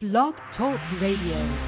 Blog Talk Radio.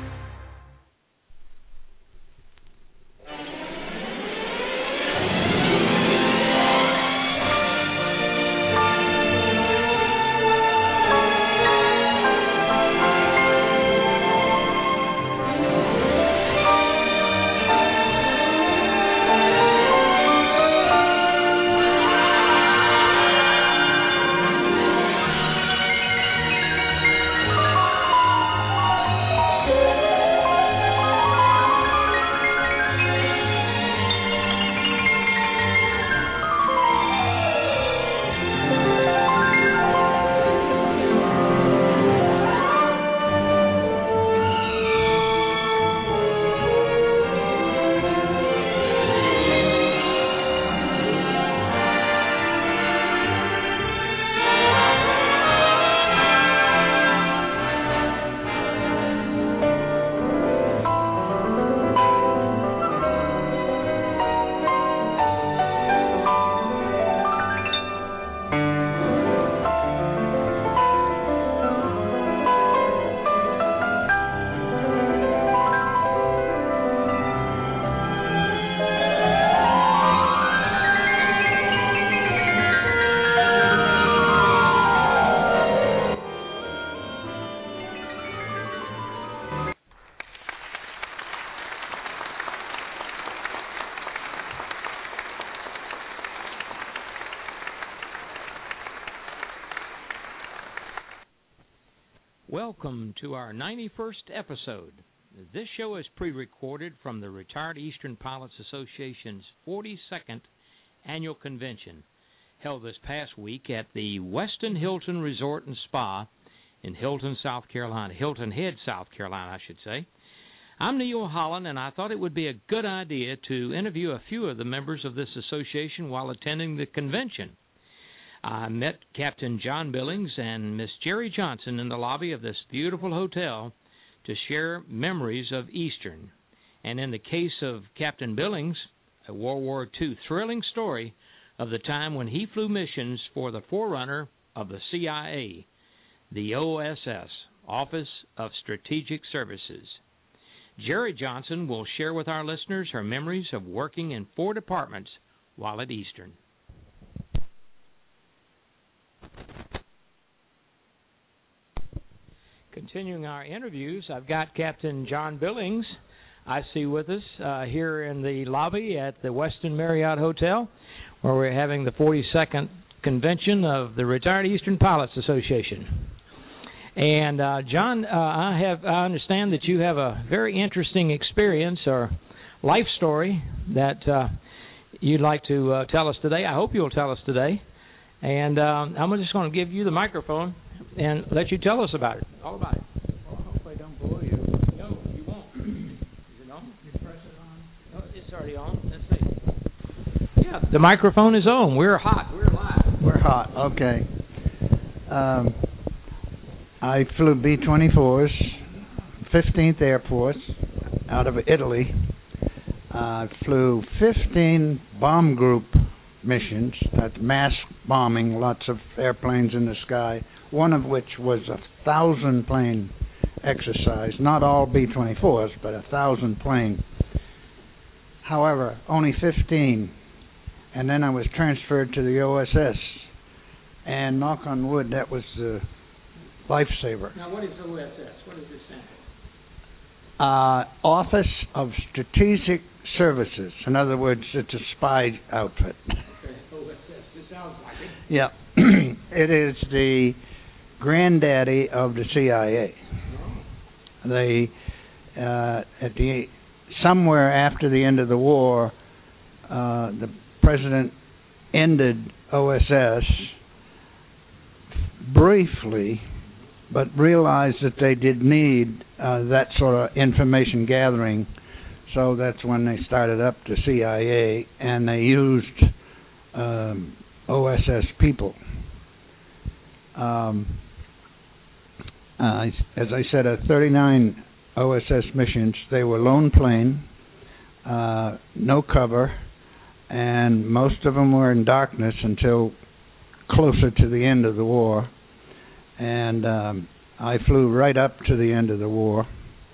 Welcome to our 91st episode. This show is pre-recorded from the Retired Eastern Pilots Association's 42nd Annual Convention, held this past week at the Westin Hilton Resort and Spa in Hilton, South Carolina. Hilton Head, South Carolina, I should say. I'm Neil Holland, and I thought it would be a good idea to interview a few of the members of this association while attending the convention. I met Captain John Billings and Miss Jerry Johnson in the lobby of this beautiful hotel to share memories of Eastern. And in the case of Captain Billings, a World War II thrilling story of the time when he flew missions for the forerunner of the CIA, the OSS, Office of Strategic Services. Jerry Johnson will share with our listeners her memories of working in 4 departments while at Eastern. Continuing our interviews, I've got Captain John Billings, I see with us here in the lobby at the Westin Marriott Hotel, where we're having the 42nd convention of the Retired Eastern Pilots Association. And John, I understand that you have a very interesting experience or life story that you'd like to tell us today. I hope you'll tell us today. And I'm just going to give you the microphone and let you tell us about it, all about it. Well, I hope I don't bore you. No, you won't. Is it on? You press it on? No, it's already on. Let's see. Yeah, the microphone is on. We're hot. We're live. We're hot. Okay. I flew B-24s, 15th Air Force, out of Italy. I flew 15 bomb group missions, that's mass bombing, lots of airplanes in the sky, one of which was 1,000 plane exercise, not all B-24s, but 1,000 plane. However, only 15, and then I was transferred to the OSS, and knock on wood, that was the lifesaver. Now, what is OSS? What does this stand for? Office of Strategic Services. In other words, it's a spy outfit. Okay, OSS. This sounds like it. Yeah. It is the granddaddy of the CIA. They, somewhere after the end of the war, the president ended OSS briefly, but realized that they did need that sort of information gathering. So that's when they started up the CIA, and they used OSS people. As I said, 39 OSS missions. They were lone plane, no cover, and most of them were in darkness until closer to the end of the war. And I flew right up to the end of the war.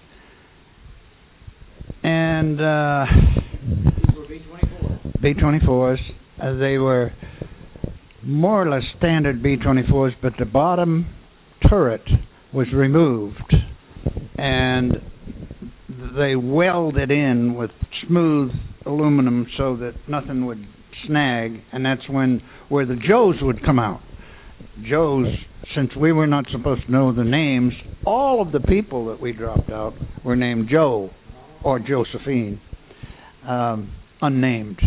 And These were B-24s. B-24s. They were more or less standard B-24s, but the bottom turret was removed, and they welded in with smooth aluminum so that nothing would snag, and that's where the Joes would come out. Joes, since we were not supposed to know the names, all of the people that we dropped out were named Joe or Josephine, unnamed.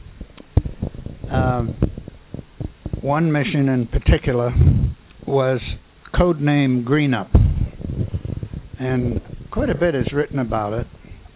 One mission in particular was codename Green Up, and quite a bit is written about it.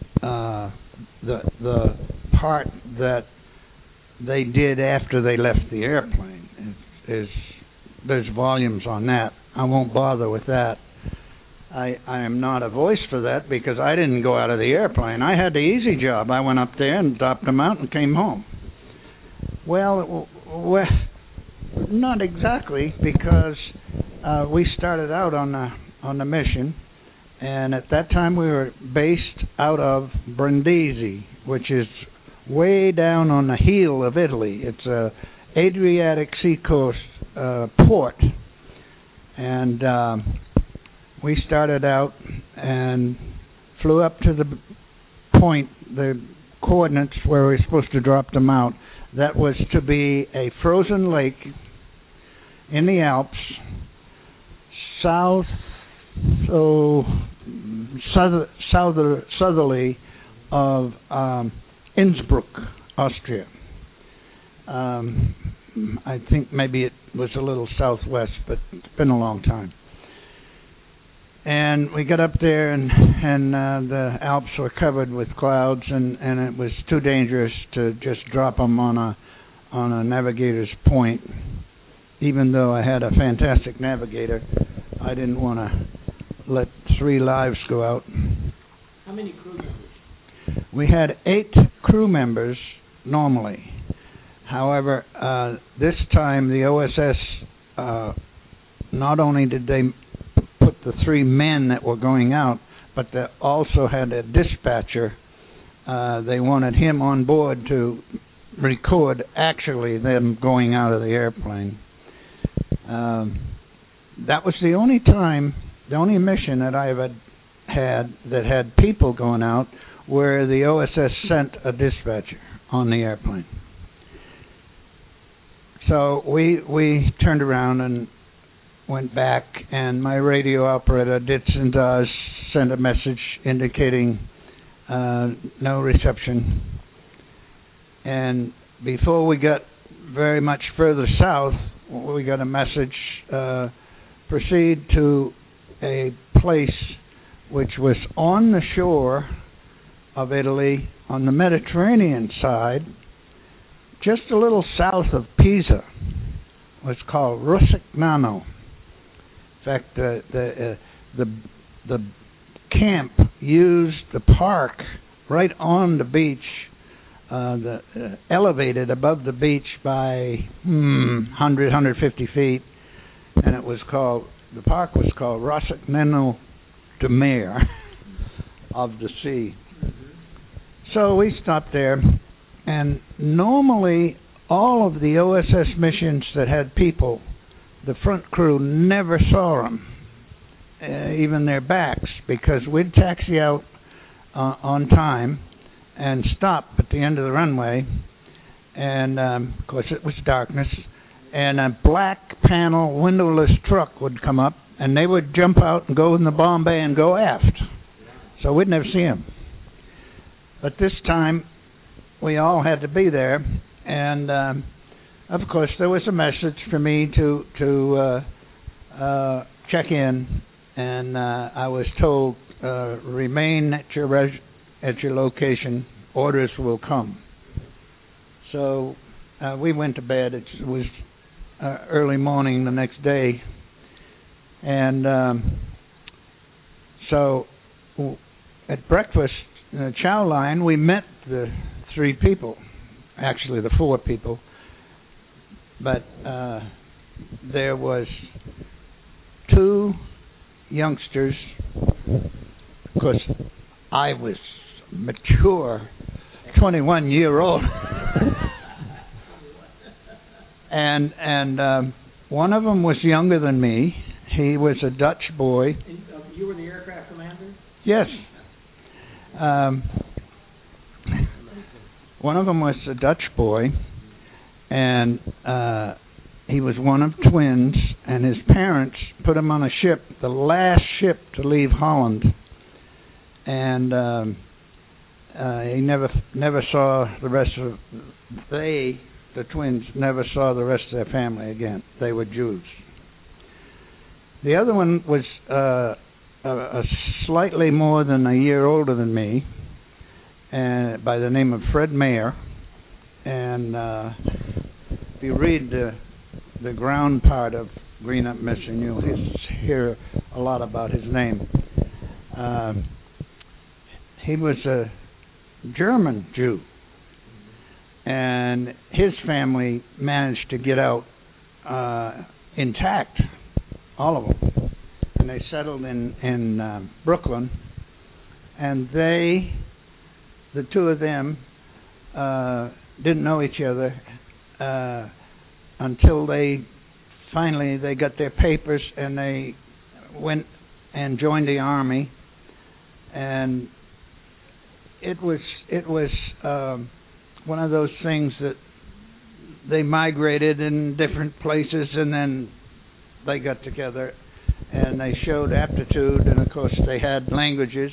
The part that they did after they left the airplane is there's volumes on that. I won't bother with that. I am not a voice for that because I didn't go out of the airplane. I had the easy job. I went up there and dropped them out and came home. Well, not exactly, because we started out on the mission, and at that time we were based out of Brindisi, which is way down on the heel of Italy. It's a Adriatic seacoast port, and we started out and flew up to the point, the coordinates where we were supposed to drop them out. That was to be a frozen lake in the Alps, southerly of Innsbruck, Austria. I think maybe it was a little southwest, but it's been a long time. And we got up there, and the Alps were covered with clouds, and it was too dangerous to just drop them on a navigator's point. Even though I had a fantastic navigator, I didn't want to let 3 lives go out. How many crew members? We had 8 crew members normally. However, this time the OSS, not only did they put the 3 men that were going out, but they also had a dispatcher. They wanted him on board to record actually them going out of the airplane. That was the only time, the only mission that I ever had that had people going out where the OSS sent a dispatcher on the airplane. So we turned around and went back, and my radio operator, Dits and Daz, sent a message indicating no reception. And before we got very much further south, we got a message, proceed to a place which was on the shore of Italy, on the Mediterranean side, just a little south of Pisa. It was called Rosignano. In fact, the camp used the park right on the beach, elevated above the beach by 100, 150 feet, and the park was called Rosignano de Mare, of the sea. So we stopped there, and normally all of the OSS missions that had people, the front crew never saw them, even their backs, because we'd taxi out on time and stop at the end of the runway, and of course it was darkness, and a black panel windowless truck would come up, and they would jump out and go in the bomb bay and go aft. So we'd never see them. But this time, we all had to be there, and of course there was a message for me to check in, and I was told, remain at your location, orders will come. So we went to bed. It was early morning the next day, and so at breakfast, in the chow line, we met the 3 people, actually the 4 people, but there was 2 youngsters. Of course, I was mature, 21-year-old. and one of them was younger than me. He was a Dutch boy. You were the aircraft commander? Yes. One of them was a Dutch boy, and he was one of twins, and his parents put him on a ship, the last ship to leave Holland, and he never saw the rest of, the twins never saw the rest of their family again. They were Jews. The other one was a slightly more than a year older than me, and by the name of Fred Mayer. And if you read the ground part of Green Up Mission, you'll hear a lot about his name. He was a German Jew, and his family managed to get out intact, all of them. And they settled in Brooklyn, and the two of them, didn't know each other until they finally got their papers, and they went and joined the army. And it was one of those things that they migrated in different places, and then they got together and they showed aptitude, and of course they had languages.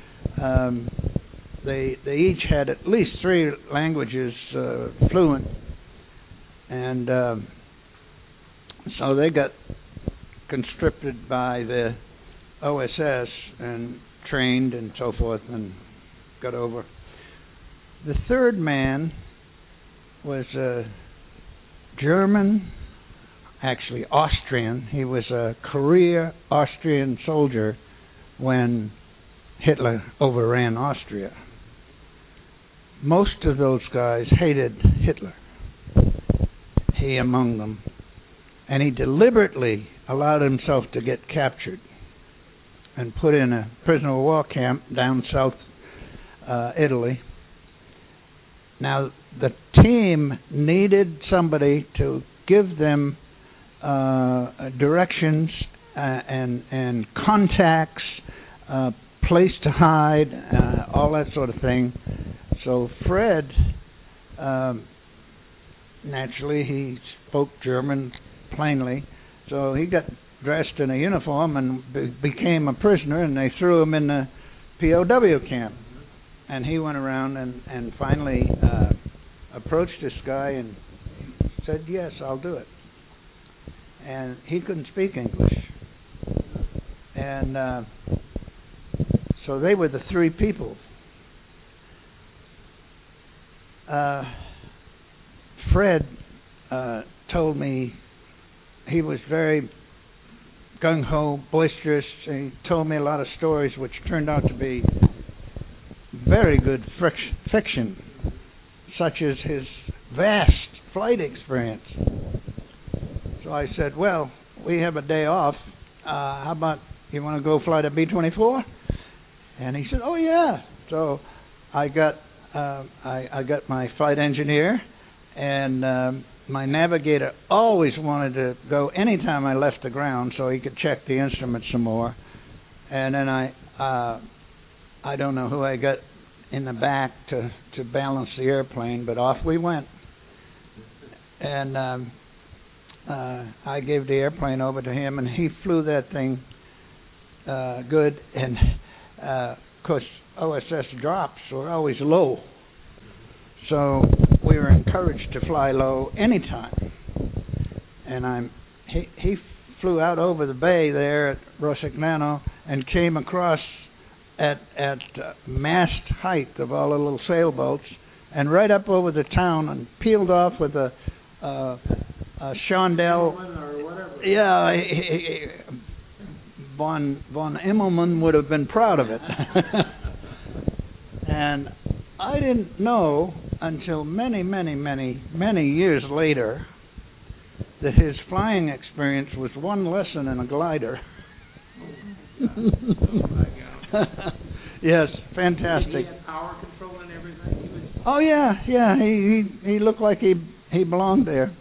They each had at least 3 languages fluent, and so they got conscripted by the OSS and trained and so forth and got over. The third man was a German, actually Austrian. He was a career Austrian soldier when Hitler overran Austria. Most of those guys hated Hitler, he among them, and he deliberately allowed himself to get captured and put in a prisoner of war camp down south Italy. Now, the team needed somebody to give them directions and contacts, place to hide, all that sort of thing. So Fred, naturally, he spoke German plainly, so he got dressed in a uniform and became a prisoner, and they threw him in the POW camp. And he went around and finally approached this guy and said, "Yes, I'll do it." And he couldn't speak English. And so they were the 3 people. Fred told me he was very gung-ho, boisterous. He told me a lot of stories which turned out to be very good fiction, such as his vast flight experience. So I said, "Well, we have a day off. How about you want to go fly the B-24? And he said, "Oh yeah." So I got my flight engineer, and my navigator always wanted to go anytime I left the ground so he could check the instruments some more. And then I don't know who I got in the back to balance the airplane, but off we went. And I gave the airplane over to him, and he flew that thing good. And of course, OSS drops were always low, so we were encouraged to fly low anytime. And he flew out over the bay there at Rosignano and came across at mast height of all the little sailboats, and right up over the town, and peeled off with a Chandelle. Yeah, von Immelman would have been proud of it. And I didn't know until many, many, many, many years later that his flying experience was one lesson in a glider. Oh my God. Yes, Did fantastic. he have power control and everything? He was... Oh yeah, yeah. He looked like he belonged there.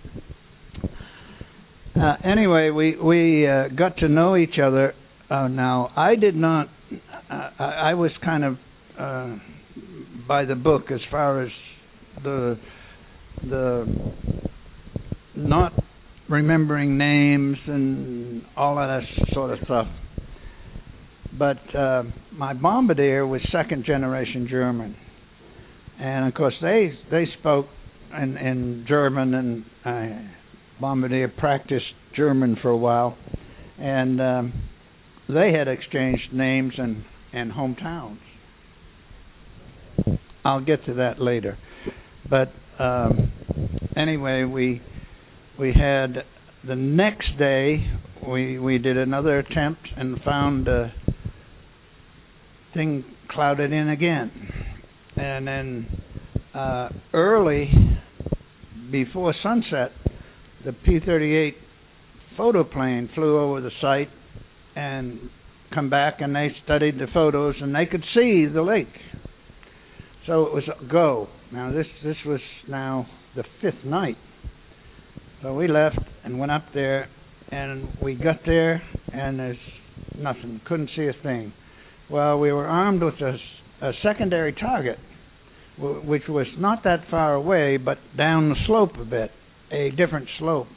Anyway, we got to know each other. Now I did not. I was kind of by the book as far as the not remembering names and all of that sort of stuff. But my bombardier was second generation German, and of course they spoke in German, and bombardier practiced German for a while, and they had exchanged names and hometowns. I'll get to that later. But anyway, we had the next day we did another attempt and found a thing clouded in again, and then early before sunset, the P-38 photoplane flew over the site and come back, and they studied the photos, and they could see the lake. So it was a go. Now this was now the fifth night. So we left and went up there, and we got there, and there's nothing. Couldn't see a thing. Well, we were armed with a secondary target, which was not that far away, but down the slope a bit, a different slope.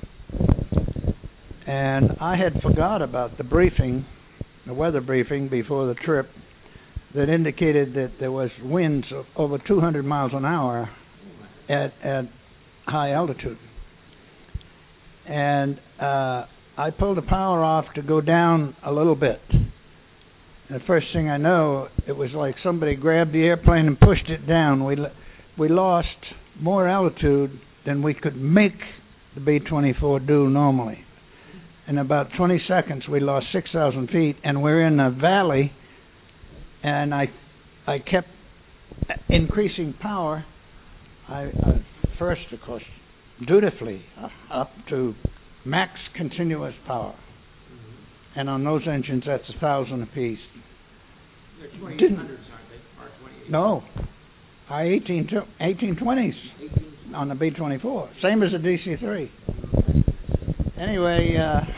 And I had forgot about the briefing, the weather briefing before the trip, that indicated that there was winds of over 200 miles an hour at high altitude. And I pulled the power off to go down a little bit. And the first thing I know, it was like somebody grabbed the airplane and pushed it down. We lost more altitude than we could make the B-24 do normally. In about 20 seconds, we lost 6,000 feet, and we're in a valley. And I kept increasing power. I first, of course, dutifully up to max continuous power. And on those engines, that's 1,000 apiece. They're 2800s, aren't they? Or 28? No, 1820s on the B-24, same as the DC-3. Anyway,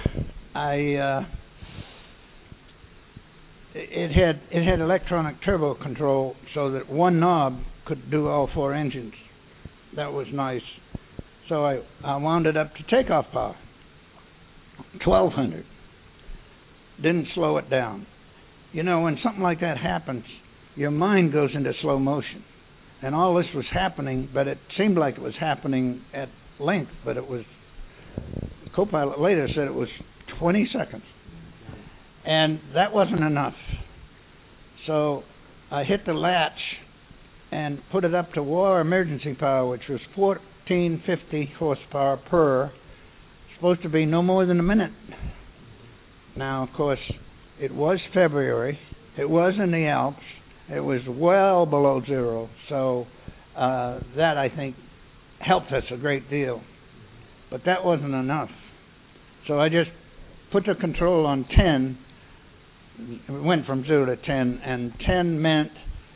it had electronic turbo control, so that one knob could do all four engines. That was nice. So I wound it up to takeoff power, 1,200. Didn't slow it down. You know, when something like that happens, your mind goes into slow motion. And all this was happening, but it seemed like it was happening at length, but it was, the co-pilot later said it was 20 seconds. And that wasn't enough. So I hit the latch and put it up to war emergency power, which was 1450 horsepower per. Supposed to be no more than a minute. Now, of course, it was February. It was in the Alps. It was well below zero. So that, I think, helped us a great deal. But that wasn't enough. So I just put the control on 10. It went from 0 to 10. And 10 meant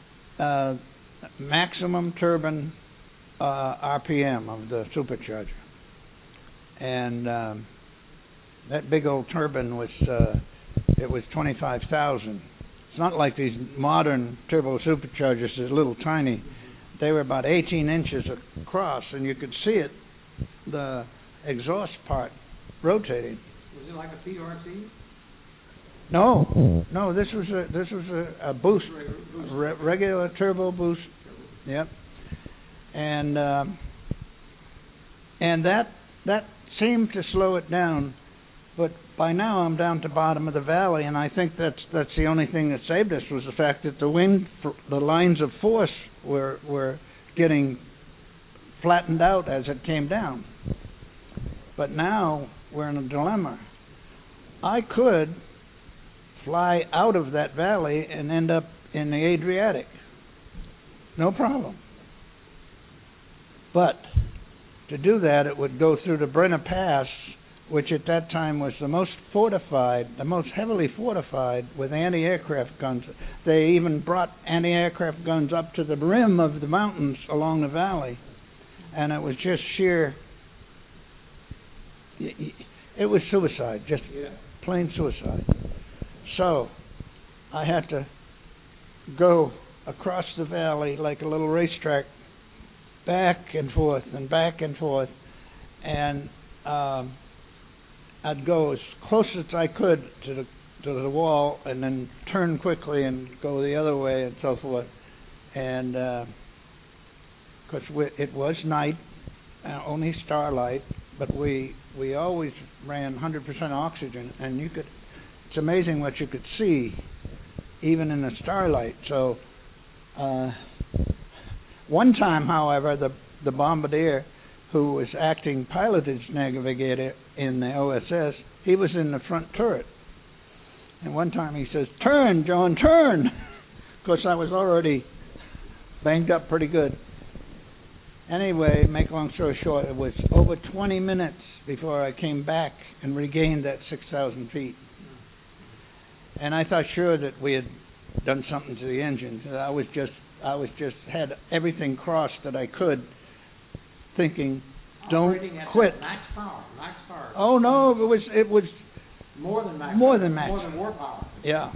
maximum turbine RPM of the supercharger. And that big old turbine was, it was 25,000. It's not like these modern turbo superchargers, they're little tiny. They were about 18 inches across, and you could see it, the exhaust part, rotating. Was it like a PRT? No, this was a boost, regular turbo boost. Yep. And that seemed to slow it down, but by now I'm down to bottom of the valley, and I think that's the only thing that saved us was the fact that the lines of force were getting flattened out as it came down. But now we're in a dilemma. I could fly out of that valley and end up in the Adriatic. No problem. But to do that, it would go through the Brenner Pass which at that time was the most fortified, the most heavily fortified with anti-aircraft guns. They even brought anti-aircraft guns up to the rim of the mountains along the valley. And it was just sheer, it was suicide, just plain suicide. So I had to go across the valley like a little racetrack, back and forth and back and forth, and I'd go as close as I could to the wall, and then turn quickly and go the other way, and so forth. And because it was night, only starlight, but we always ran 100% oxygen, and it's amazing what you could see even in the starlight. So one time, however, the bombardier who was acting pilotage navigator in the OSS, he was in the front turret. And one time he says, "Turn, John, turn!" Of course, I was already banged up pretty good. Anyway, make a long story short, it was over 20 minutes before I came back and regained that 6,000 feet. And I thought sure that we had done something to the engine. I was just had everything crossed that I could, thinking, don't quit. Max power. Oh no, it was more than max. More than max. More than war power. Yeah.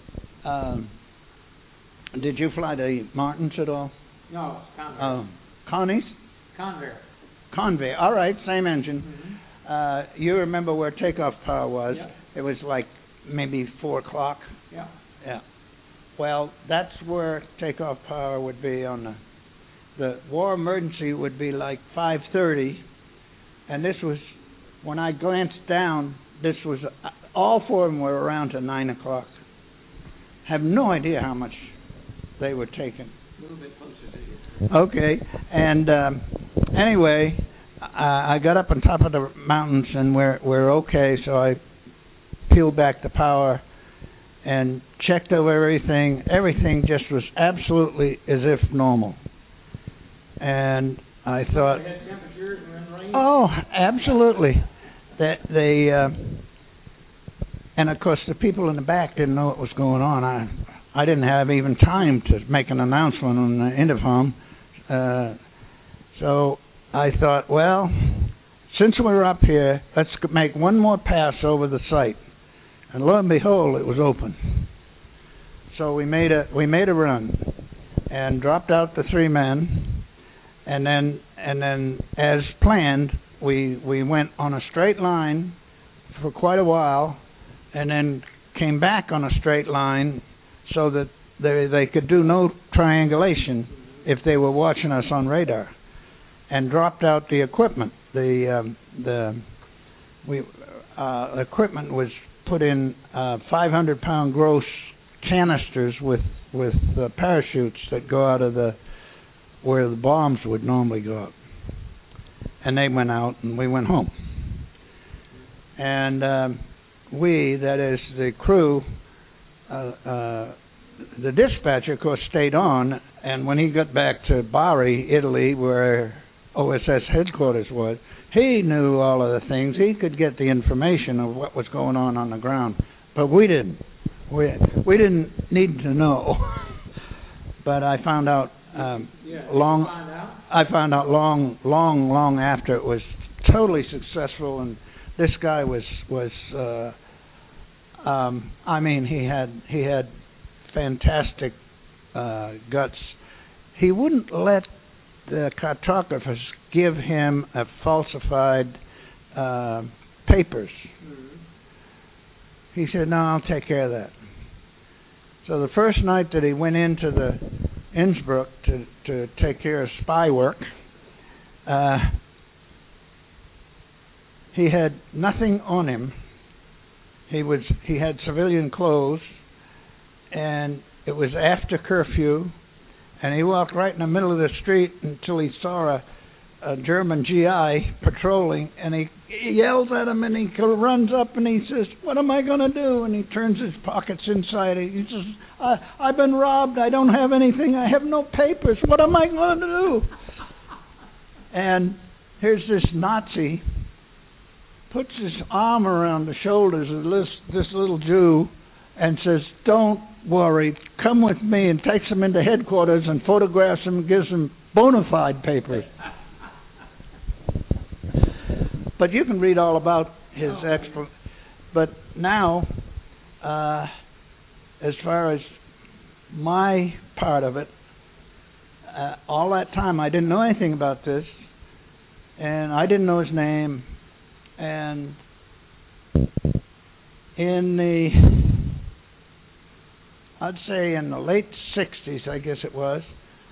Did you fly the Martins at all? No, Convair. Connie's? Convair. All right, same engine. Mm-hmm. You remember where takeoff power was? Yep. It was like maybe 4 o'clock. Yeah. Yeah. Well, that's where takeoff power would be on the war emergency would be like 5:30, and this was, when I glanced down, this was, all 4 of them were around to 9 o'clock. Have no idea how much they were taking. A little bit closer to you. Okay, and anyway, I got up on top of the mountains, and we're okay, so I peeled back the power and checked over everything. Everything just was absolutely as if normal. And I thought, they had temperatures and then rain? oh, absolutely. And of course the people in the back didn't know what was going on. I didn't have even time to make an announcement on the intercom. So I thought, well, since we're up here, let's make one more pass over the site. And lo and behold, it was open. So we made a run and dropped out the 3 men, and then as planned, we went on a straight line for quite a while, and then came back on a straight line so that they could do no triangulation if they were watching us on radar, and dropped out the equipment. The equipment was put in 500-pound gross canisters with parachutes that go out of where the bombs would normally go up. And they went out, and we went home. And that is the crew, the dispatcher, of course, stayed on, and when he got back to Bari, Italy, where OSS headquarters was, he knew all of the things. He could get the information of what was going on the ground, but we didn't. We didn't need to know. But I found out I found out long after it was totally successful, and this guy was I mean, he had fantastic guts. He wouldn't let the cartographers give him a falsified papers. Mm-hmm. He said, "No, I'll take care of that." So the first night that he went into the Innsbruck to take care of spy work, he had nothing on him. He had civilian clothes, and it was after curfew, and he walked right in the middle of the street until he saw a German GI patrolling, and he yells at him, and he runs up and he says, "What am I going to do?" And he turns his pockets inside. He says, I've been robbed. I don't have anything. I have no papers. What am I going to do? And here's this Nazi puts his arm around the shoulders of this little Jew and says, "Don't worry, come with me," and takes him into headquarters and photographs him and gives him bona fide papers. But you can read all about his But now, as far as my part of it, all that time I didn't know anything about this, and I didn't know his name. And I'd say in the late 60s, I guess it was,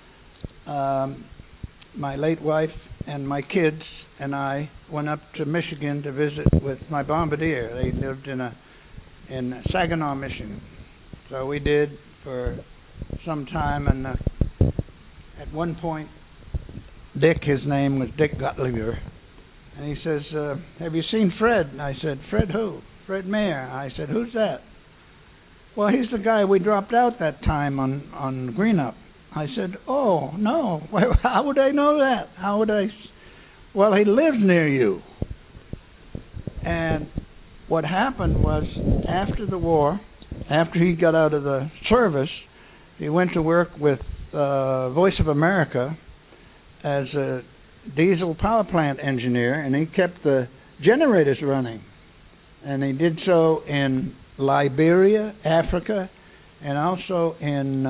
my late wife and my kids and I went up to Michigan to visit with my bombardier. They lived in Saginaw, Michigan. So we did for some time, and at one point, Dick, his name was Dick Gottlieb, and he says, "Have you seen Fred?" And I said, "Fred who?" "Fred Mayer." I said, "Who's that?" "Well, he's the guy we dropped out that time on Greenup." I said, "Oh, no. Well, how would I know that? How would I?" "Well, he lives near you." And what happened was, after the war, after he got out of the service, he went to work with Voice of America as a diesel power plant engineer, and he kept the generators running. And he did so in Liberia, Africa, and also in,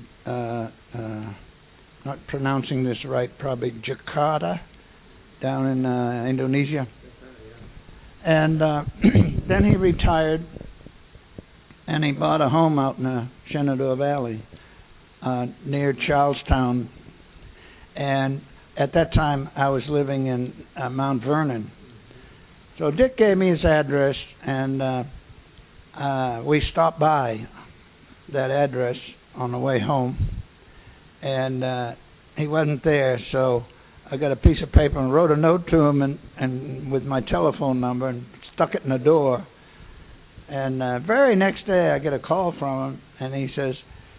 not pronouncing this right, probably Jakarta, down in Indonesia. And then he retired, and he bought a home out in the Shenandoah Valley near Charlestown. And at that time, I was living in Mount Vernon. So Dick gave me his address, and we stopped by that address on the way home. And he wasn't there, so I got a piece of paper and wrote a note to him and with my telephone number and stuck it in the door. And very next day, I get a call from him, and he says,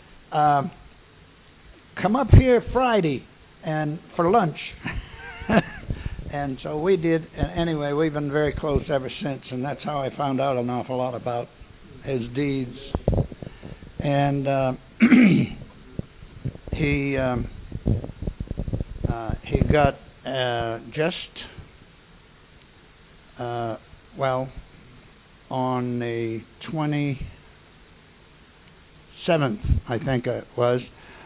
"Come up here Friday and for lunch." And so we did. And anyway, we've been very close ever since, and that's how I found out an awful lot about his deeds. And he got on the 27th, I think it was,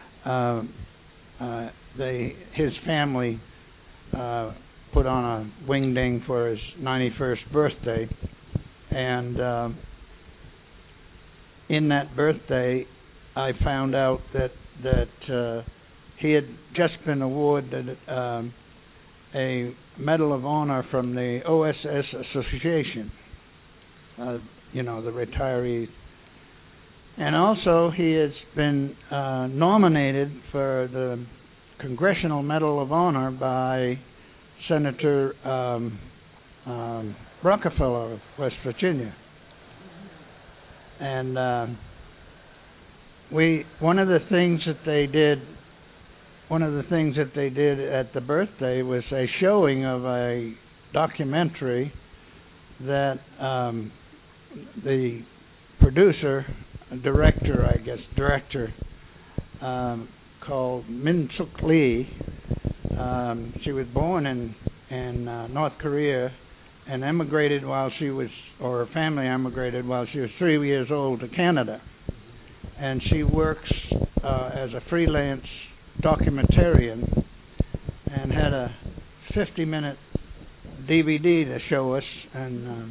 his family put on a wingding for his 91st birthday, and in that birthday, I found out that he had just been awarded a Medal of Honor from the OSS Association, the retirees. And also, he has been nominated for the Congressional Medal of Honor by Senator Rockefeller of West Virginia. And one of the things that they did at the birthday was a showing of a documentary that the director called Min Suk Lee. She was born in North Korea and emigrated her family emigrated while she was 3 years old to Canada. And she works as a freelance documentarian and had a 50-minute DVD to show us. And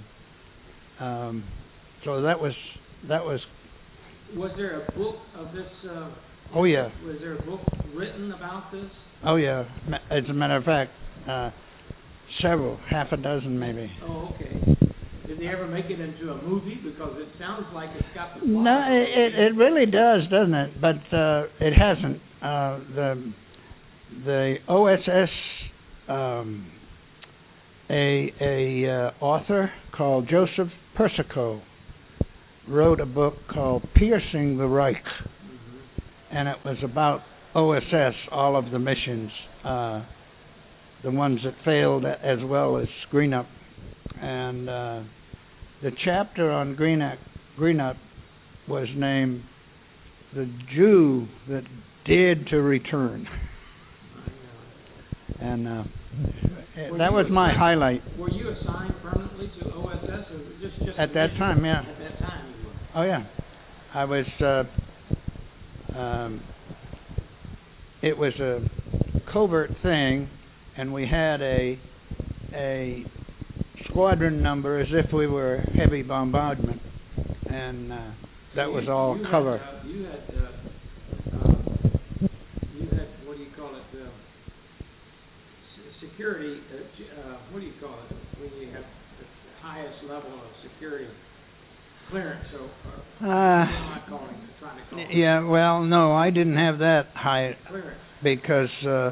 so that was. Was there a book of this? Oh yeah. Was there a book written about this? Oh yeah. As a matter of fact, several, half a dozen maybe. Oh, okay. Did they ever make it into a movie? Because it sounds like it's got the plot. No, it really does, doesn't it? But it hasn't. The OSS, a author called Joseph Persico wrote a book called Piercing the Reich, and it was about OSS, all of the missions, the ones that failed as well as Greenup. and the chapter on Greenup was named "The Jew That Dared to Return," and that was my highlight. Were you assigned permanently to OSS, or just at that time? Yeah. At that time, you were. Oh yeah, I was. It was a covert thing, and we had a squadron number as if we were heavy bombardment, and that was all cover. You had what do you call it? Security. What do you call it when you have the highest level of security clearance? So I'm not trying to call it. Yeah. Well, no, I didn't have that high clearance because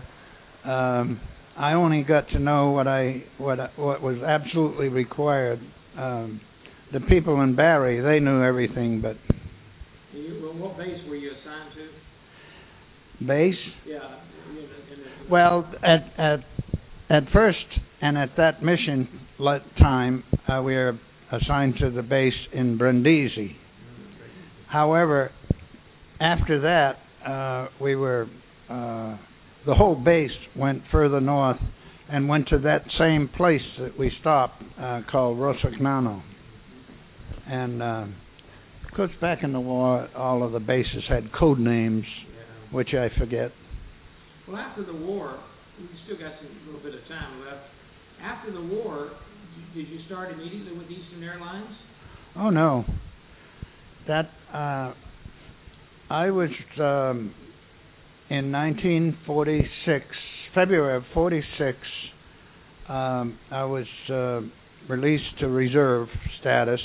I only got to know what was absolutely required. The people in Barry, they knew everything, but. What base were you assigned to? Base? Yeah. Well, at first and at that mission time, we were assigned to the base in Brindisi. However, after that, we were the whole base went further north and went to that same place that we stopped, called Rosignano. And of course, back in the war, all of the bases had code names, which I forget. Well, after the war, we still got a little bit of time left. After the war, did you start immediately with Eastern Airlines? Oh no, that I was in 1946, February of '46. I was released to reserve status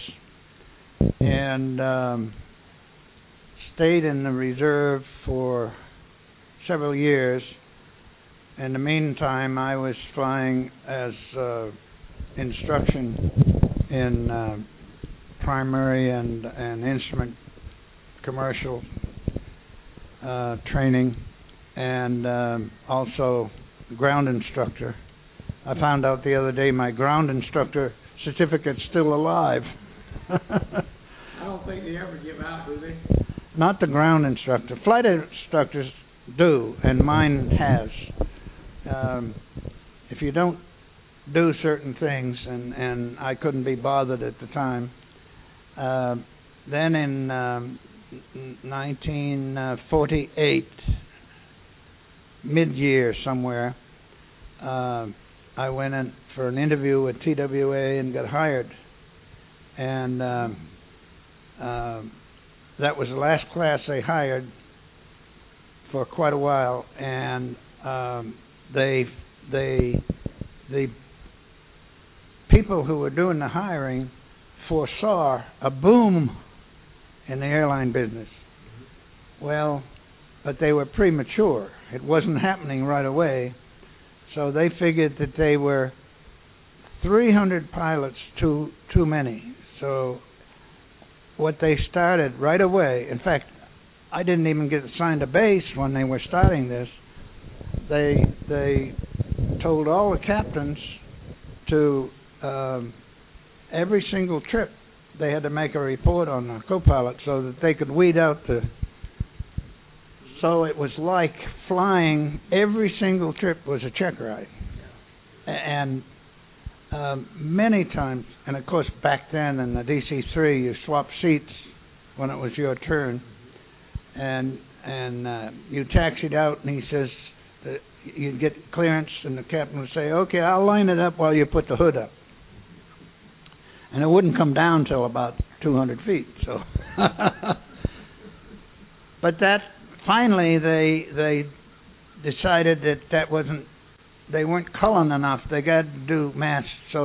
and stayed in the reserve for several years. In the meantime, I was flying as instruction in primary and instrument commercial training, and also ground instructor. I found out the other day my ground instructor certificate's still alive. I don't think they ever give out, do they? Not the ground instructor. Flight instructors do, and mine has. If you don't do certain things, and I couldn't be bothered at the time, then in 1948, mid-year somewhere, I went in for an interview with TWA and got hired. And that was the last class they hired for quite a while, and the people who were doing the hiring foresaw a boom in the airline business. Well, but they were premature. It wasn't happening right away, so they figured that they were 300 pilots too many. So what they started right away, in fact, I didn't even get assigned a base when they were starting this. They told all the captains to every single trip they had to make a report on the co-pilot so that they could weed out the. So it was like flying. Every single trip was a check ride, and many times, and of course back then in the DC-3, you swapped seats when it was your turn, and you taxied out, and he says that you'd get clearance, and the captain would say, "Okay, I'll line it up while you put the hood up," and it wouldn't come down till about 200 feet. So, but that finally they decided that wasn't. They weren't culling enough. They got to do mass, so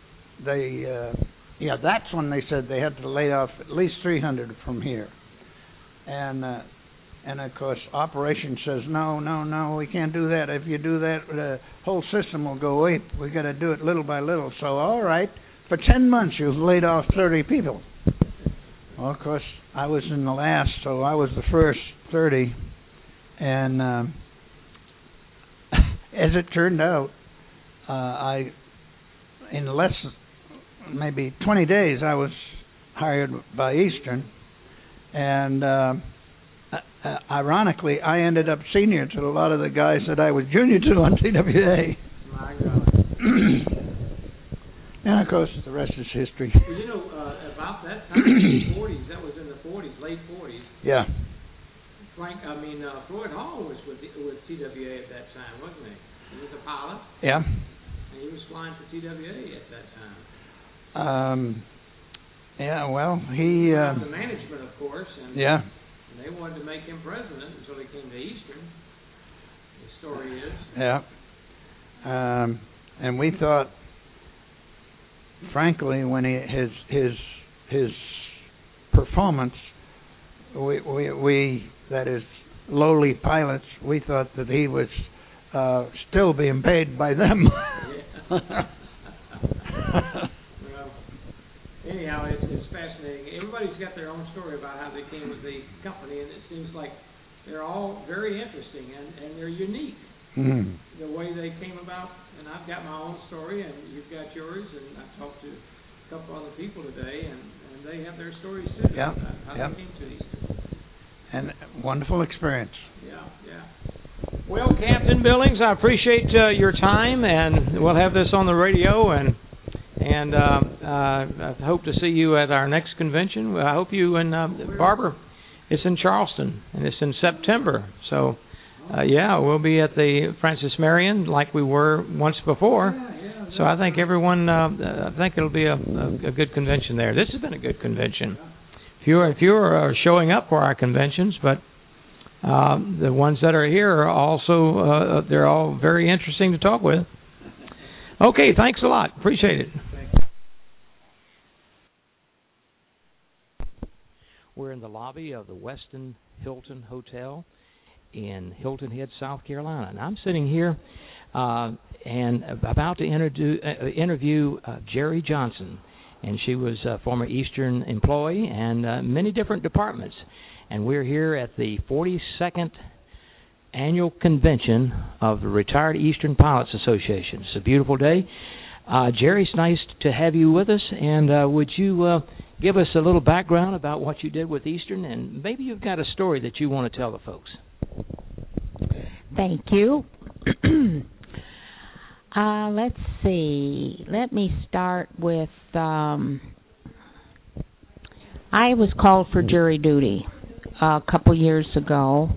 that's when they said they had to lay off at least 300 from here, and of course operations says no, we can't do that. If you do that, the whole system will go away. We got to do it little by little. So all right, for 10 months you've laid off 30 people. Well, of course I was in the last, so I was the first 30, and. As it turned out, in less maybe 20 days, I was hired by Eastern, and ironically, I ended up senior to a lot of the guys that I was junior to on TWA. My God. And of course, the rest is history. Well, about that time, in the 40s, that was in the 40s, late 40s. Yeah. Floyd Hall was with TWA at that time, wasn't he? He was a pilot. Yeah. And he was flying for TWA at that time. Yeah, well, he... the management, of course. And, yeah. And they wanted to make him president until he came to Eastern. The story is. Yeah. And we thought, frankly, when his performance, we that is lowly pilots, we thought that he was still being paid by them. Well, anyhow, it's fascinating. Everybody's got their own story about how they came with the company, and it seems like they're all very interesting and they're unique. Mm-hmm. The way they came about, and I've got my own story, and you've got yours, and I've talked to a couple other people today, and they have their stories too. Yeah. How they came to Eastern. And wonderful experience. Yeah. Well, Captain Billings, I appreciate your time, and we'll have this on the radio, and I hope to see you at our next convention. I hope you and Barbara. It's in Charleston, and it's in September. So, we'll be at the Francis Marion like we were once before. So I think everyone, I think it'll be a good convention there. This has been a good convention. If you're showing up for our conventions, but the ones that are here are also, they're all very interesting to talk with. Okay, thanks a lot. Appreciate it. We're in the lobby of the Westin Hilton Hotel in Hilton Head, South Carolina. And I'm sitting here and about to interview Jerry Johnson. And she was a former Eastern employee and many different departments. And we're here at the 42nd Annual Convention of the Retired Eastern Pilots Association. It's a beautiful day. Jerry, it's nice to have you with us. And would you give us a little background about what you did with Eastern? And maybe you've got a story that you want to tell the folks. Thank you. Let's see. Let me start with, I was called for jury duty a couple years ago,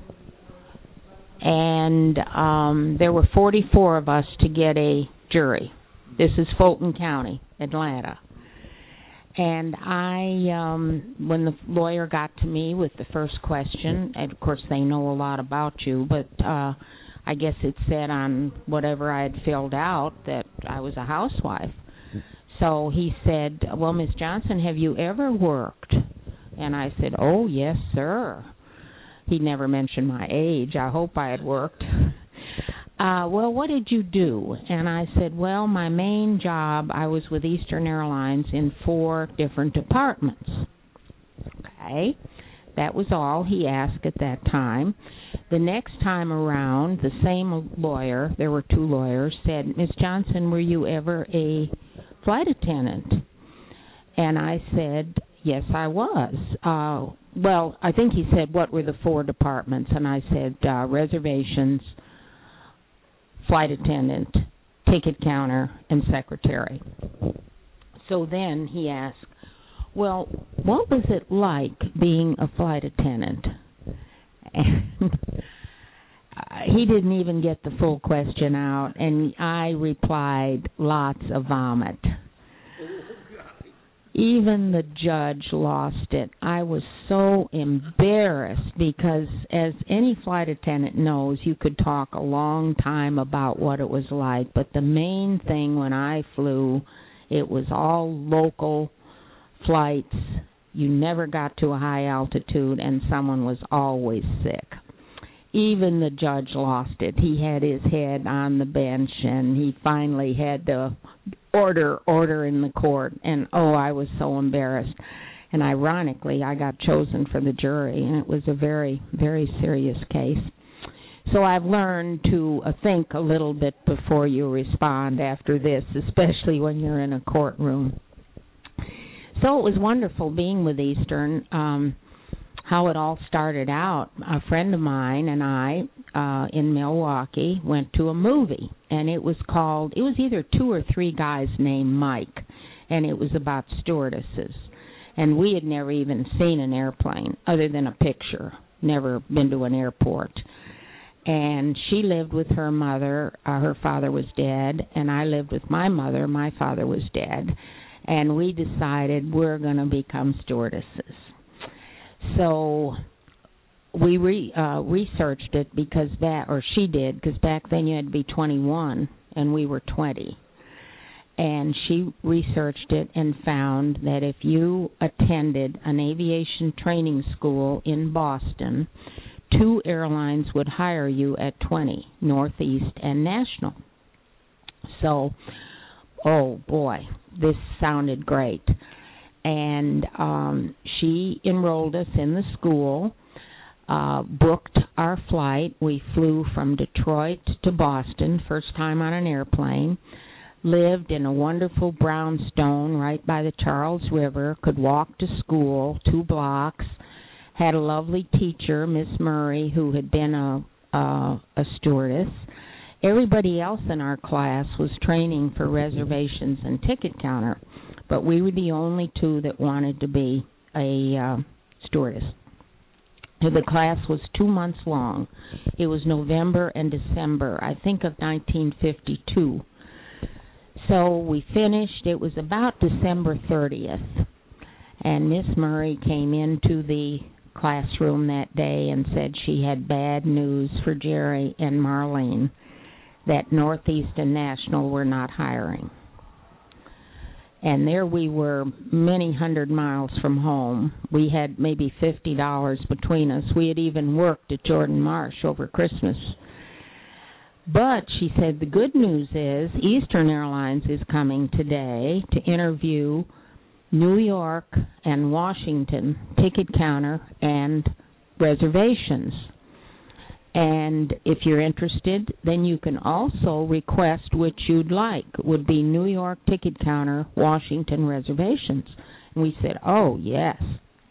and there were 44 of us to get a jury. This is Fulton County, Atlanta. And when the lawyer got to me with the first question, and of course they know a lot about you, but I guess it said on whatever I had filled out that I was a housewife. So he said, well, Miss Johnson, have you ever worked? And I said, oh, yes, sir. He never mentioned my age. I hope I had worked. Well, what did you do? And I said, well, my main job, I was with Eastern Airlines in 4 different departments. Okay. That was all he asked at that time. The next time around, the same lawyer, there were 2 lawyers, said, Miss Johnson, were you ever a flight attendant? And I said, yes, I was. Well, I think he said, what were the 4 departments? And I said, reservations, flight attendant, ticket counter, and secretary. So then he asked, well, what was it like being a flight attendant? And he didn't even get the full question out, and I replied, lots of vomit. Even the judge lost it. I was so embarrassed because, as any flight attendant knows, you could talk a long time about what it was like, but the main thing when I flew, it was all local flights. You never got to a high altitude, and someone was always sick. Even the judge lost it. He had his head on the bench, and he finally had to order in the court. And, I was so embarrassed. And ironically, I got chosen for the jury, and it was a very, very serious case. So I've learned to think a little bit before you respond after this, especially when you're in a courtroom. So it was wonderful being with Eastern. How it all started out, a friend of mine and I in Milwaukee went to a movie, and it was either 2 or 3 guys named Mike, and it was about stewardesses. And we had never even seen an airplane other than a picture, never been to an airport. And she lived with her mother. Her father was dead, and I lived with my mother. My father was dead. And we decided we're going to become stewardesses. So we researched it she did, because back then you had to be 21, and we were 20. And she researched it and found that if you attended an aviation training school in Boston, 2 airlines would hire you at 20, Northeast and National. So, oh boy, this sounded great. And she enrolled us in the school, booked our flight. We flew from Detroit to Boston, first time on an airplane, lived in a wonderful brownstone right by the Charles River, could walk to school 2 blocks, had a lovely teacher, Miss Murray, who had been a stewardess. Everybody else in our class was training for reservations and ticket counter, but we were the only 2 that wanted to be a stewardess. The class was 2 months long. It was November and December, I think, of 1952. So we finished. It was about December 30th, and Miss Murray came into the classroom that day and said she had bad news for Jerry and Marlene, that Northeast and National were not hiring. And there we were, many hundred miles from home. We had maybe $50 between us. We had even worked at Jordan Marsh over Christmas. But she said the good news is Eastern Airlines is coming today to interview New York and Washington ticket counter and reservations. And if you're interested, then you can also request which you'd like. It would be New York ticket counter, Washington reservations. And we said, oh, yes.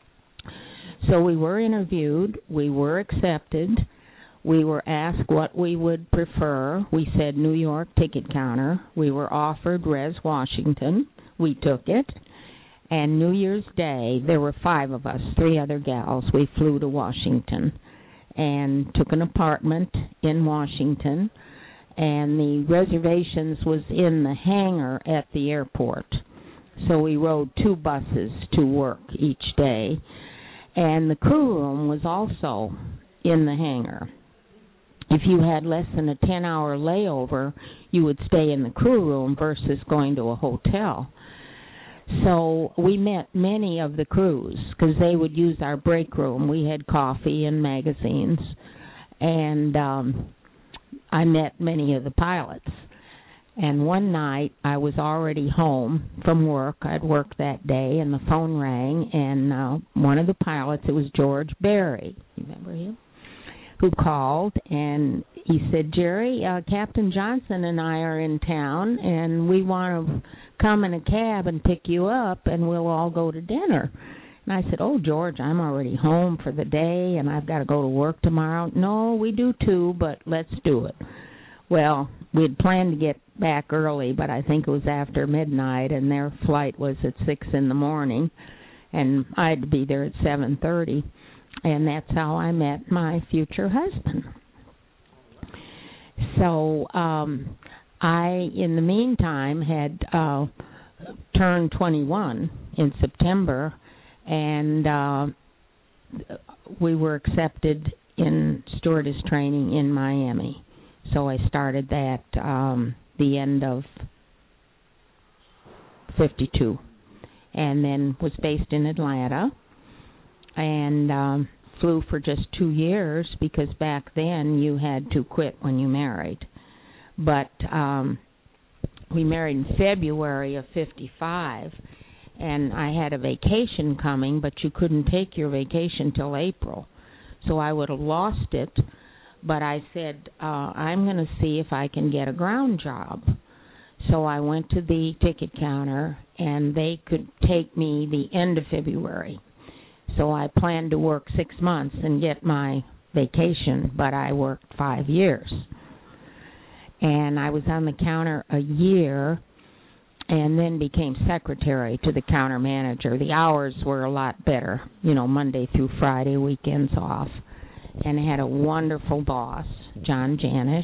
So we were interviewed. We were accepted. We were asked what we would prefer. We said New York ticket counter. We were offered Res Washington. We took it. And New Year's Day, there were 5 of us, 3 other gals. We flew to Washington and took an apartment in Washington, and the reservations was in the hangar at the airport. So we rode 2 buses to work each day, and the crew room was also in the hangar. If you had less than a 10-hour layover, you would stay in the crew room versus going to a hotel. So we met many of the crews because they would use our break room. We had coffee and magazines, and I met many of the pilots. And one night I was already home from work. I'd worked that day, and the phone rang, and one of the pilots, it was George Barry, you remember him, who called, and he said, Jerry, Captain Johnson and I are in town, and we want to come in a cab and pick you up, and we'll all go to dinner. And I said, oh, George, I'm already home for the day, and I've got to go to work tomorrow. No, we do too, but let's do it. Well, we had planned to get back early, but I think it was after midnight, and their flight was at 6 in the morning, and I had to be there at 7:30, and that's how I met my future husband. So I, in the meantime, had turned 21 in September, and we were accepted in stewardess training in Miami. So I started that the end of 52, and then was based in Atlanta, and flew for just 2 years because back then you had to quit when you married. But we married in February of 55, and I had a vacation coming, but you couldn't take your vacation till April. So I would have lost it, but I said, I'm going to see if I can get a ground job. So I went to the ticket counter, and they could take me the end of February. So I planned to work 6 months and get my vacation, but I worked 5 years. And I was on the counter a year and then became secretary to the counter manager. The hours were a lot better, Monday through Friday, weekends off. And I had a wonderful boss, John Janish.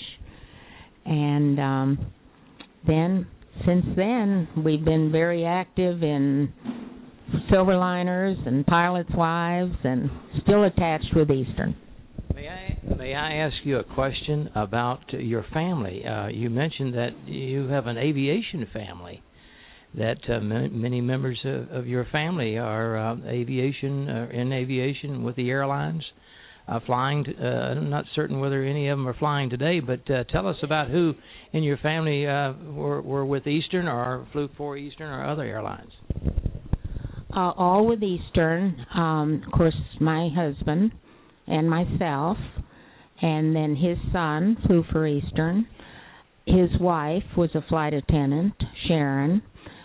And then, since then, we've been very active in Silverliners and Pilots' Wives and still attached with Eastern. May I ask you a question about your family? You mentioned that you have an aviation family, that many members of your family are in aviation with the airlines, flying. I'm not certain whether any of them are flying today, but tell us about who in your family were with Eastern or flew for Eastern or other airlines. All with Eastern. Of course, my husband and myself, and then his son flew for Eastern. His wife was a flight attendant, Sharon.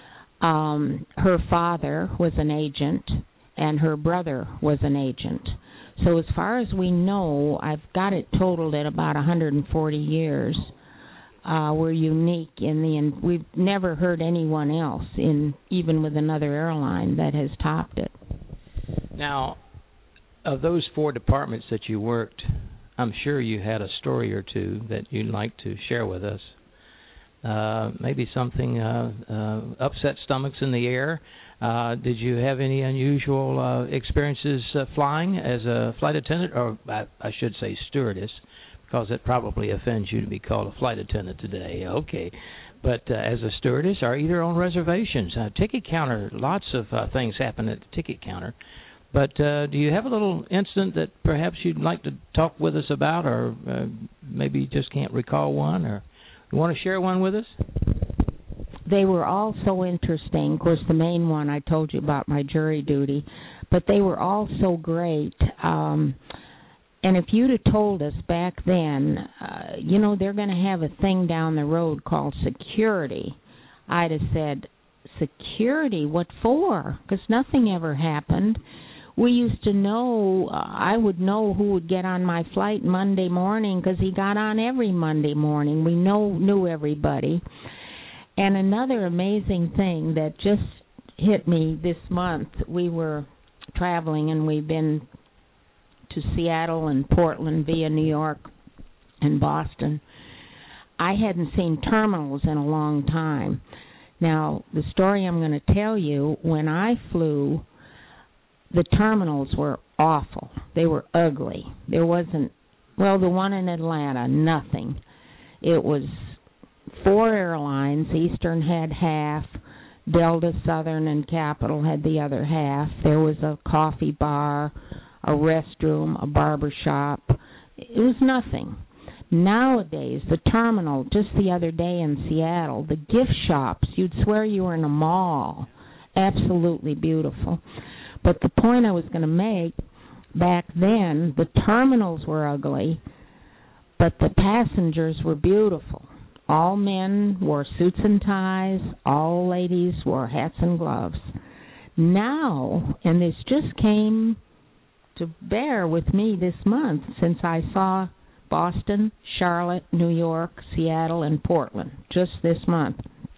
Her father was an agent, and her brother was an agent. So as far as we know, I've got it totaled at about 140 years. We're unique we've never heard anyone else, even with another airline, that has topped it. Now, of those 4 departments that you worked, I'm sure you had a story or two that you'd like to share with us. Maybe something upset stomachs in the air. Did you have any unusual experiences flying as a flight attendant, or I should say stewardess, because it probably offends you to be called a flight attendant today. Okay. But as a stewardess, or either on reservations, ticket counter, lots of things happen at the ticket counter. But do you have a little incident that perhaps you'd like to talk with us about, or maybe you just can't recall one, or you want to share one with us? They were all so interesting. Of course, the main one I told you about, my jury duty, but they were all so great. And if you'd have told us back then, they're going to have a thing down the road called security, I'd have said, security? What for? Because nothing ever happened. We used to know, I would know who would get on my flight Monday morning because he got on every Monday morning. We knew everybody. And another amazing thing that just hit me this month, we were traveling and we've been to Seattle and Portland via New York and Boston. I hadn't seen terminals in a long time. Now, the story I'm going to tell you, when I flew, the terminals were awful. They were ugly. There wasn't, the one in Atlanta, nothing. It was 4 airlines. Eastern had half. Delta, Southern, and Capital had the other half. There was a coffee bar, a restroom, a barber shop. It was nothing. Nowadays, the terminal, just the other day in Seattle, the gift shops, you'd swear you were in a mall. Absolutely beautiful. But the point I was going to make, back then, the terminals were ugly, but the passengers were beautiful. All men wore suits and ties. All ladies wore hats and gloves. Now, and this just came to bear with me this month, since I saw Boston, Charlotte, New York, Seattle, and Portland just this month.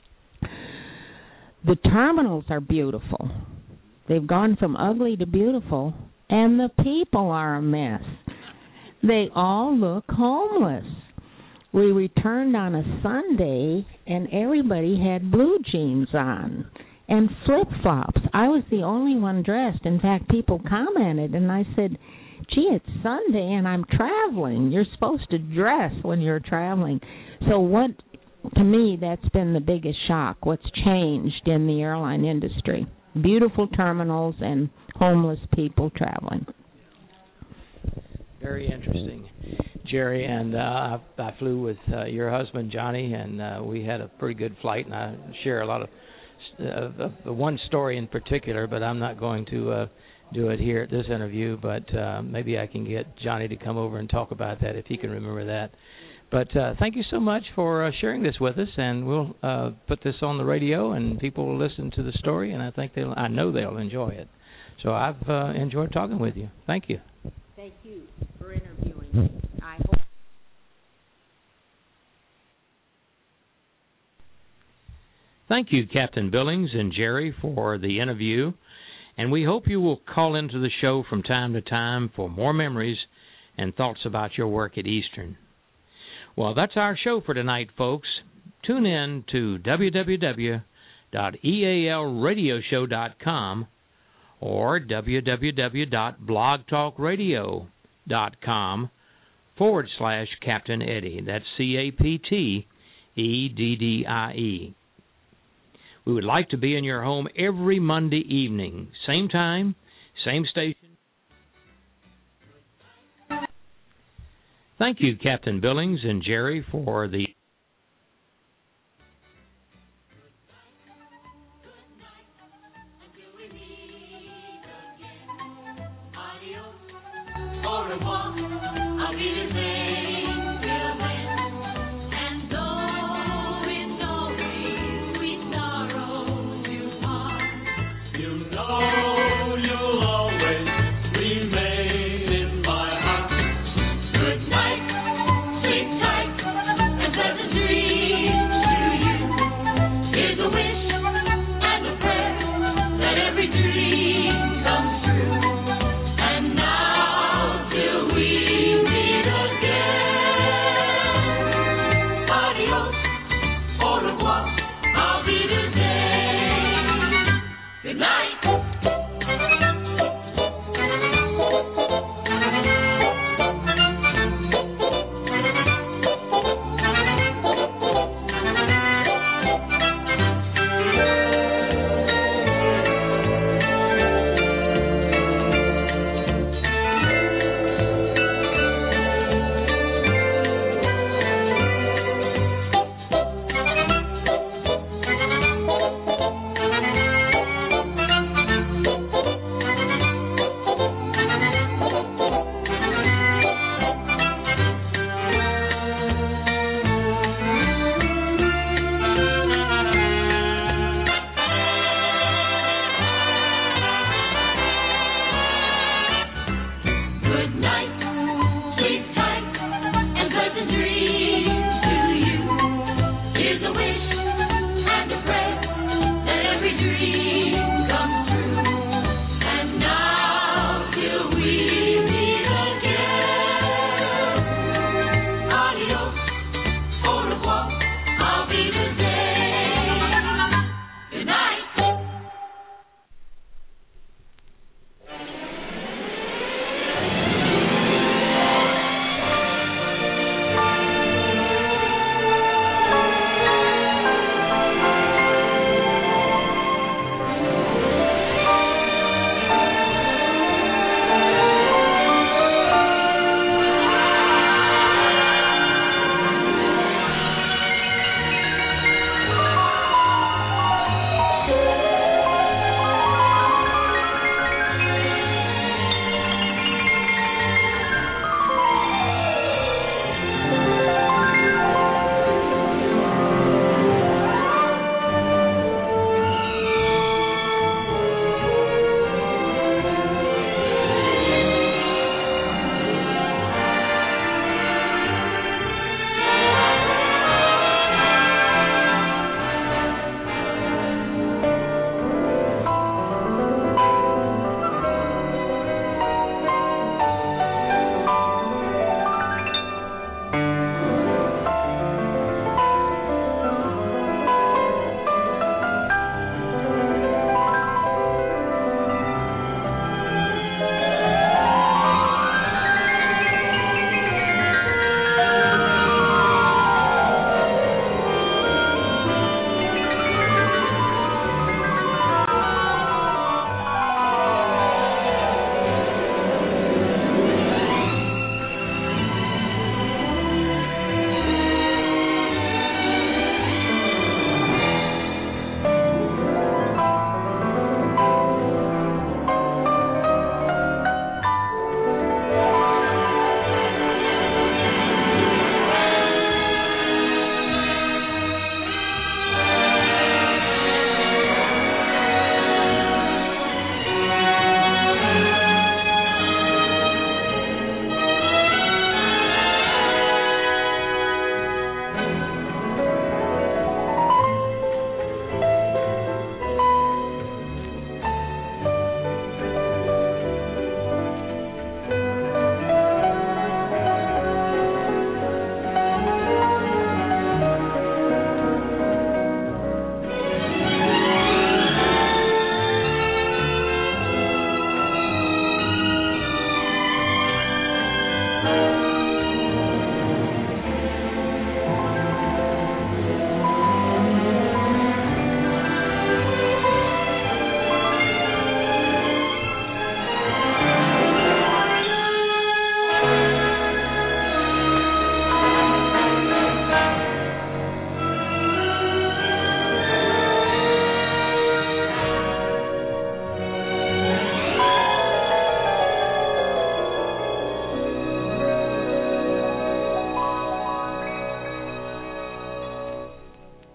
The terminals are beautiful. They've gone from ugly to beautiful, and the people are a mess. They all look homeless. We returned on a Sunday, and everybody had blue jeans on and flip-flops. I was the only one dressed. In fact, people commented, and I said, gee, it's Sunday, and I'm traveling. You're supposed to dress when you're traveling. So to me, that's been the biggest shock, what's changed in the airline industry. Beautiful terminals and homeless people traveling. Very interesting, Jerry. And I flew with your husband, Johnny, and we had a pretty good flight. And I share a lot of one story in particular, but I'm not going to do it here at this interview. But maybe I can get Johnny to come over and talk about that if he can remember that. But thank you so much for sharing this with us, and we'll put this on the radio, and people will listen to the story, and I know they'll enjoy it. So I've enjoyed talking with you. Thank you. Thank you for interviewing me. I hope. Thank you, Captain Billings and Jerry, for the interview, and we hope you will call into the show from time to time for more memories and thoughts about your work at Eastern. Well, that's our show for tonight, folks. Tune in to www.ealradioshow.com or www.blogtalkradio.com/Captain Eddie. That's CAPTEDDIE. We would like to be in your home every Monday evening, same time, same station. Thank you, Captain Billings and Jerry, for the... Au revoir, à